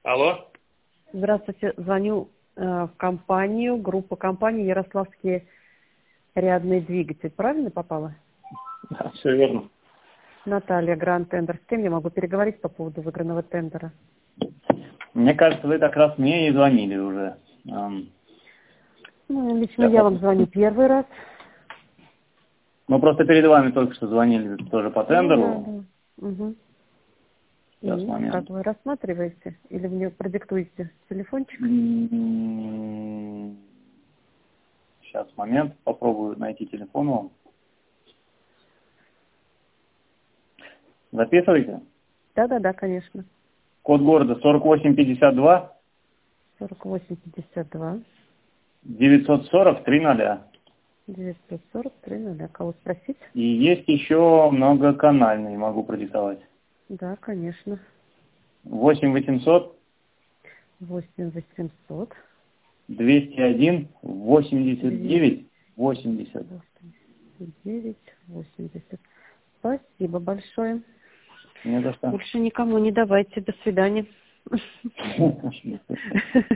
Алло? Здравствуйте, звоню в компанию, группу компании «Ярославские рядные двигатели». Правильно попала? Да, все верно. Наталья, Гранд Тендер. С кем я могу переговорить по поводу выигранного тендера? Мне кажется, вы как раз мне и звонили уже. Лично я вам звоню первый раз. Мы просто перед вами только что звонили тоже по тендеру. Да. Угу. Сейчас, И момент. как вы рассматриваете? Или мне продиктуете телефончик? Сейчас, момент. Попробую найти телефон вам. Записывайте. Да, конечно. Код города 4852 4852 940 30. 943 0. Кого спросить? И есть еще многоканальный, могу продиктовать. Да, конечно. 8800 8800 201 89 80. 89 80. Спасибо большое. Не за что. Больше никому не давайте. До свидания.